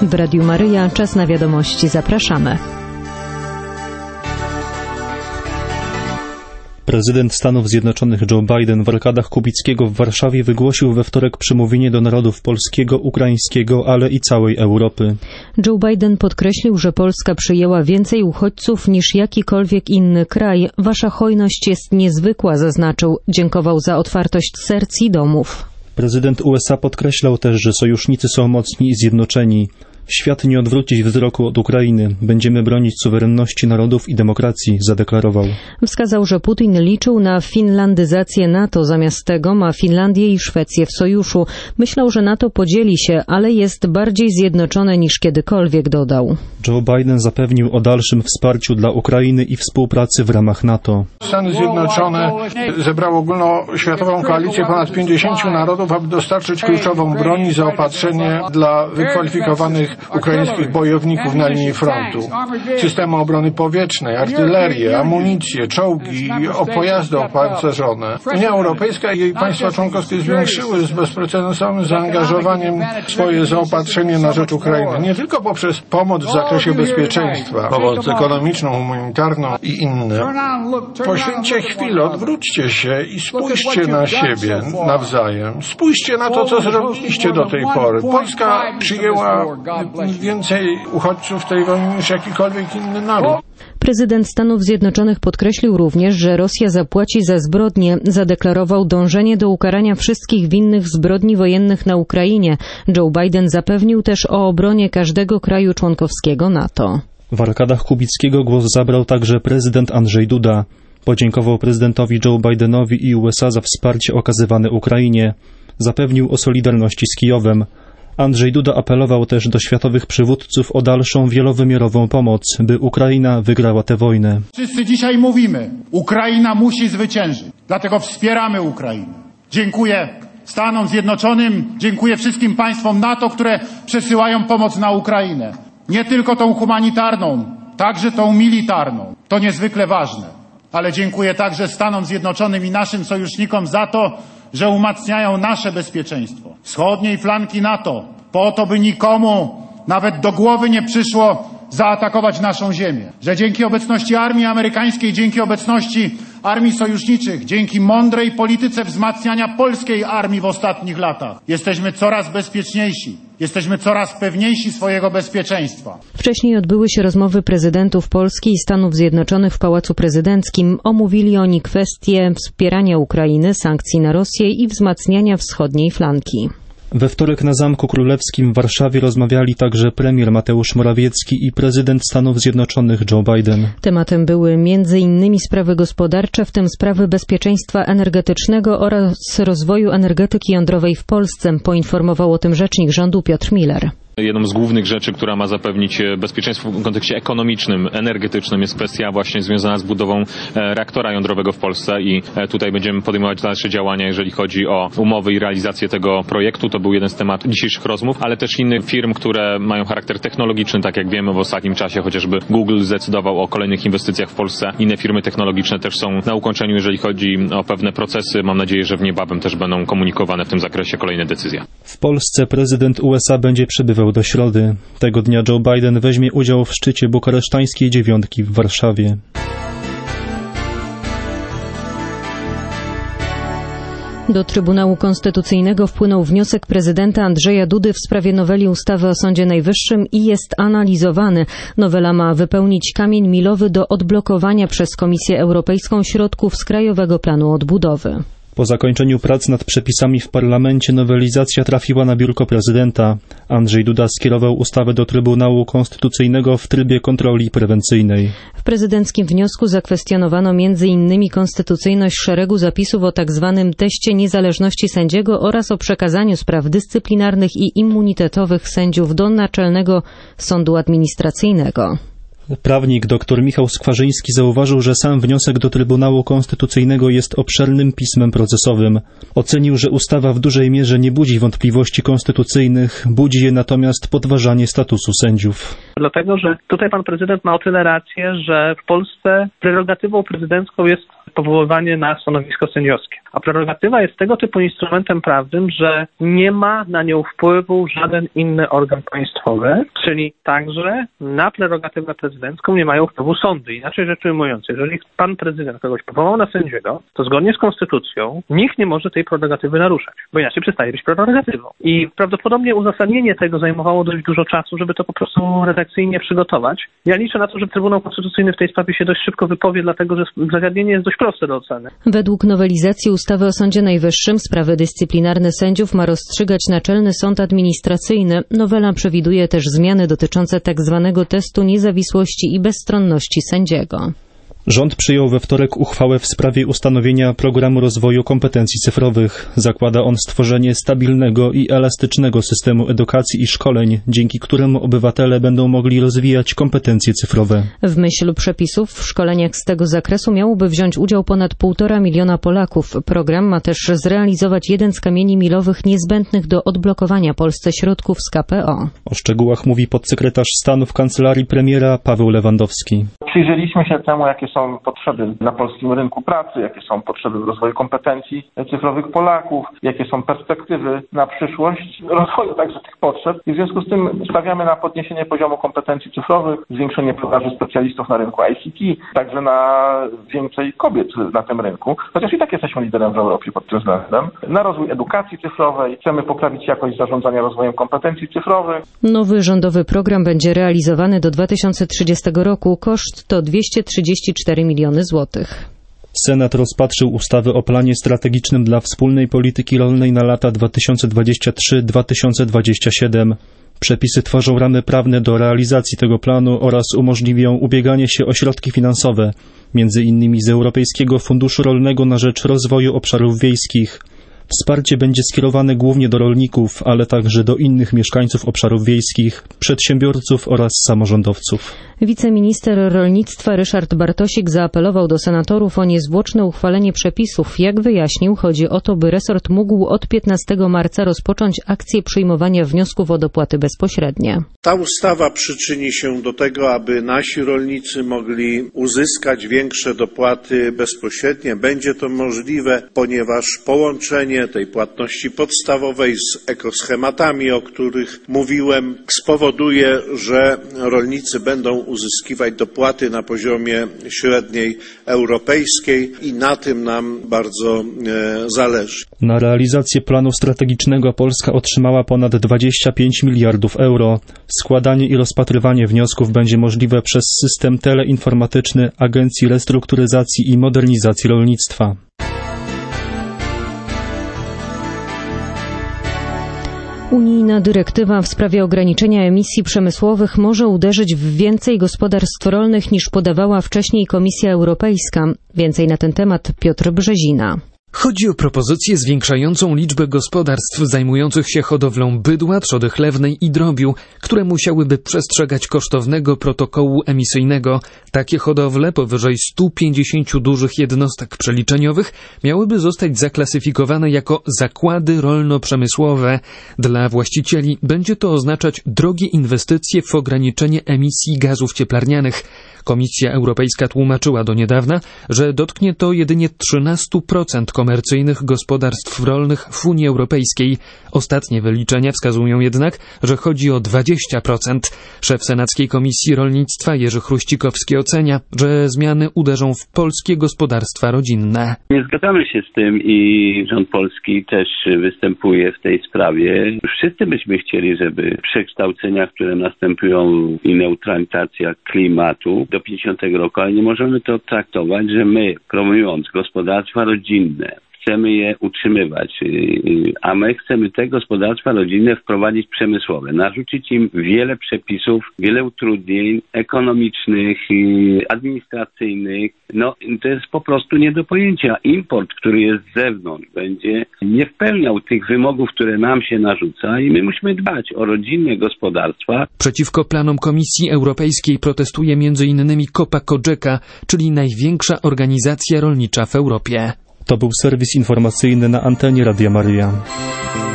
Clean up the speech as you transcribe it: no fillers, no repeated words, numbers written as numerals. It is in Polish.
W Radiu Maryja czas na wiadomości. Zapraszamy. Prezydent Stanów Zjednoczonych Joe Biden w arkadach Kubickiego w Warszawie wygłosił we wtorek przemówienie do narodów polskiego, ukraińskiego, ale i całej Europy. Joe Biden podkreślił, że Polska przyjęła więcej uchodźców niż jakikolwiek inny kraj. Wasza hojność jest niezwykła, zaznaczył. Dziękował za otwartość serc i domów. Prezydent USA podkreślał też, że sojusznicy są mocni i zjednoczeni. Świat nie odwróci wzroku od Ukrainy. Będziemy bronić suwerenności narodów i demokracji, zadeklarował. Wskazał, że Putin liczył na finlandyzację NATO. Zamiast tego ma Finlandię i Szwecję w sojuszu. Myślał, że NATO podzieli się, ale jest bardziej zjednoczone niż kiedykolwiek, dodał. Joe Biden zapewnił o dalszym wsparciu dla Ukrainy i współpracy w ramach NATO. Stany Zjednoczone zebrały ogólnoświatową koalicję ponad 50 narodów, aby dostarczyć kluczową broń i zaopatrzenie dla wykwalifikowanych ukraińskich bojowników na linii frontu. Systemy obrony powietrznej, artylerię, amunicję, czołgi i pojazdy opancerzone. Unia Europejska i jej państwa członkowskie zwiększyły z bezprecedensowym zaangażowaniem swoje zaopatrzenie na rzecz Ukrainy. Nie tylko poprzez pomoc w zakresie bezpieczeństwa, pomoc ekonomiczną, humanitarną i inne. Poświęćcie chwilę, odwróćcie się i spójrzcie na siebie nawzajem. Spójrzcie na to, co zrobiliście do tej pory. Polska przyjęła więcej uchodźców w tej wojnie niż jakikolwiek inny naród. Prezydent Stanów Zjednoczonych podkreślił również, że Rosja zapłaci za zbrodnie. Zadeklarował dążenie do ukarania wszystkich winnych zbrodni wojennych na Ukrainie. Joe Biden zapewnił też o obronie każdego kraju członkowskiego NATO. W arkadach Kubickiego głos zabrał także prezydent Andrzej Duda. Podziękował prezydentowi Joe Bidenowi i USA za wsparcie okazywane Ukrainie. Zapewnił o solidarności z Kijowem. Andrzej Duda apelował też do światowych przywódców o dalszą wielowymiarową pomoc, by Ukraina wygrała tę wojnę. Wszyscy dzisiaj mówimy, Ukraina musi zwyciężyć, dlatego wspieramy Ukrainę. Dziękuję Stanom Zjednoczonym, dziękuję wszystkim państwom NATO, które przesyłają pomoc na Ukrainę. Nie tylko tą humanitarną, także tą militarną. To niezwykle ważne. Ale dziękuję także Stanom Zjednoczonym i naszym sojusznikom za to, że umacniają nasze bezpieczeństwo wschodniej flanki NATO, po to, by nikomu nawet do głowy nie przyszło zaatakować naszą ziemię. Że dzięki obecności armii amerykańskiej, dzięki obecności armii sojuszniczych, dzięki mądrej polityce wzmacniania polskiej armii w ostatnich latach jesteśmy coraz bezpieczniejsi. Jesteśmy coraz pewniejsi swojego bezpieczeństwa. Wcześniej odbyły się rozmowy prezydentów Polski i Stanów Zjednoczonych w Pałacu Prezydenckim. Omówili oni kwestie wspierania Ukrainy, sankcji na Rosję i wzmacniania wschodniej flanki. We wtorek na Zamku Królewskim w Warszawie rozmawiali także premier Mateusz Morawiecki i prezydent Stanów Zjednoczonych Joe Biden. Tematem były m.in. sprawy gospodarcze, w tym sprawy bezpieczeństwa energetycznego oraz rozwoju energetyki jądrowej w Polsce, poinformował o tym rzecznik rządu Piotr Miller. Jedną z głównych rzeczy, która ma zapewnić bezpieczeństwo w kontekście ekonomicznym, energetycznym, jest kwestia właśnie związana z budową reaktora jądrowego w Polsce i tutaj będziemy podejmować dalsze działania, jeżeli chodzi o umowy i realizację tego projektu. To był jeden z tematów dzisiejszych rozmów, ale też innych firm, które mają charakter technologiczny, tak jak wiemy w ostatnim czasie, chociażby Google zdecydował o kolejnych inwestycjach w Polsce. Inne firmy technologiczne też są na ukończeniu, jeżeli chodzi o pewne procesy. Mam nadzieję, że niebawem też będą komunikowane w tym zakresie kolejne decyzje. W Polsce prezydent USA będzie przebywał do środy. Tego dnia Joe Biden weźmie udział w szczycie bukaresztańskiej dziewiątki w Warszawie. Do Trybunału Konstytucyjnego wpłynął wniosek prezydenta Andrzeja Dudy w sprawie noweli ustawy o Sądzie Najwyższym i jest analizowany. Nowela ma wypełnić kamień milowy do odblokowania przez Komisję Europejską środków z Krajowego Planu Odbudowy. Po zakończeniu prac nad przepisami w parlamencie nowelizacja trafiła na biurko prezydenta. Andrzej Duda skierował ustawę do Trybunału Konstytucyjnego w trybie kontroli prewencyjnej. W prezydenckim wniosku zakwestionowano m.in. konstytucyjność szeregu zapisów o tzw. teście niezależności sędziego oraz o przekazaniu spraw dyscyplinarnych i immunitetowych sędziów do Naczelnego Sądu Administracyjnego. Prawnik dr Michał Skwarzyński zauważył, że sam wniosek do Trybunału Konstytucyjnego jest obszernym pismem procesowym. Ocenił, że ustawa w dużej mierze nie budzi wątpliwości konstytucyjnych, budzi je natomiast podważanie statusu sędziów. Dlatego, że tutaj pan prezydent ma o tyle rację, że w Polsce prerogatywą prezydencką jest powoływanie na stanowisko sędziowskie. A prerogatywa jest tego typu instrumentem prawnym, że nie ma na nią wpływu żaden inny organ państwowy, czyli także na prerogatywę prezydencką nie mają wpływu sądy. Inaczej rzecz ujmując, jeżeli pan prezydent kogoś powołał na sędziego, to zgodnie z konstytucją nikt nie może tej prerogatywy naruszać, bo inaczej przestaje być prerogatywą. I prawdopodobnie uzasadnienie tego zajmowało dość dużo czasu, żeby to po prostu redakcyjnie przygotować. Ja liczę na to, że Trybunał Konstytucyjny w tej sprawie się dość szybko wypowie, dlatego że zagadnienie jest dość proste do oceny. Według nowelizacji ustawy o Sądzie Najwyższym sprawy dyscyplinarne sędziów ma rozstrzygać Naczelny Sąd Administracyjny. Nowela przewiduje też zmiany dotyczące tzw. testu niezawisłości i bezstronności sędziego. Rząd przyjął we wtorek uchwałę w sprawie ustanowienia programu rozwoju kompetencji cyfrowych. Zakłada on stworzenie stabilnego i elastycznego systemu edukacji i szkoleń, dzięki któremu obywatele będą mogli rozwijać kompetencje cyfrowe. W myśl przepisów w szkoleniach z tego zakresu miałoby wziąć udział ponad 1,5 miliona Polaków. Program ma też zrealizować jeden z kamieni milowych niezbędnych do odblokowania Polsce środków z KPO. O szczegółach mówi podsekretarz stanu w kancelarii premiera Paweł Lewandowski. Przyjrzeliśmy się temu, jakie są potrzeby na polskim rynku pracy, jakie są potrzeby w rozwoju kompetencji cyfrowych Polaków, jakie są perspektywy na przyszłość rozwoju także tych potrzeb. I w związku z tym stawiamy na podniesienie poziomu kompetencji cyfrowych, zwiększenie podaży specjalistów na rynku ICT, także na więcej kobiet na tym rynku, chociaż i tak jesteśmy liderem w Europie pod tym względem. Na rozwój edukacji cyfrowej, chcemy poprawić jakość zarządzania rozwojem kompetencji cyfrowych. Nowy rządowy program będzie realizowany do 2030 roku. Koszt to 234 miliony złotych. Senat rozpatrzył ustawę o planie strategicznym dla wspólnej polityki rolnej na lata 2023-2027. Przepisy tworzą ramy prawne do realizacji tego planu oraz umożliwią ubieganie się o środki finansowe, m.in. z Europejskiego Funduszu Rolnego na rzecz Rozwoju Obszarów Wiejskich. Wsparcie będzie skierowane głównie do rolników, ale także do innych mieszkańców obszarów wiejskich, przedsiębiorców oraz samorządowców. Wiceminister rolnictwa Ryszard Bartosik zaapelował do senatorów o niezwłoczne uchwalenie przepisów. Jak wyjaśnił, chodzi o to, by resort mógł od 15 marca rozpocząć akcję przyjmowania wniosków o dopłaty bezpośrednie. Ta ustawa przyczyni się do tego, aby nasi rolnicy mogli uzyskać większe dopłaty bezpośrednie. Będzie to możliwe, ponieważ połączenie tej płatności podstawowej z ekoschematami, o których mówiłem, spowoduje, że rolnicy będą uzyskiwać dopłaty na poziomie średniej europejskiej i na tym nam bardzo zależy. Na realizację planu strategicznego Polska otrzymała ponad 25 miliardów euro. Składanie i rozpatrywanie wniosków będzie możliwe przez system teleinformatyczny Agencji Restrukturyzacji i Modernizacji Rolnictwa. Unijna dyrektywa w sprawie ograniczenia emisji przemysłowych może uderzyć w więcej gospodarstw rolnych niż podawała wcześniej Komisja Europejska. Więcej na ten temat Piotr Brzezina. Chodzi o propozycję zwiększającą liczbę gospodarstw zajmujących się hodowlą bydła, trzody chlewnej i drobiu, które musiałyby przestrzegać kosztownego protokołu emisyjnego. Takie hodowle powyżej 150 dużych jednostek przeliczeniowych miałyby zostać zaklasyfikowane jako zakłady rolno-przemysłowe. Dla właścicieli będzie to oznaczać drogie inwestycje w ograniczenie emisji gazów cieplarnianych. Komisja Europejska tłumaczyła do niedawna, że dotknie to jedynie 13% komercyjnych gospodarstw rolnych w Unii Europejskiej. Ostatnie wyliczenia wskazują jednak, że chodzi o 20%. Szef Senackiej Komisji Rolnictwa Jerzy Chruścikowski ocenia, że zmiany uderzą w polskie gospodarstwa rodzinne. Nie zgadzamy się z tym i rząd polski też występuje w tej sprawie. Wszyscy byśmy chcieli, żeby przekształcenia, które następują i neutralizacja klimatu do 50 roku, ale nie możemy to traktować, że my, promując gospodarstwa rodzinne, chcemy je utrzymywać, a my chcemy te gospodarstwa rodzinne wprowadzić przemysłowe, narzucić im wiele przepisów, wiele utrudnień ekonomicznych, administracyjnych. No to jest po prostu nie do pojęcia. Import, który jest z zewnątrz, będzie nie spełniał tych wymogów, które nam się narzuca i my musimy dbać o rodzinne gospodarstwa. Przeciwko planom Komisji Europejskiej protestuje m.in. Copa-Cogeca, czyli największa organizacja rolnicza w Europie. To był serwis informacyjny na antenie Radia Maryja.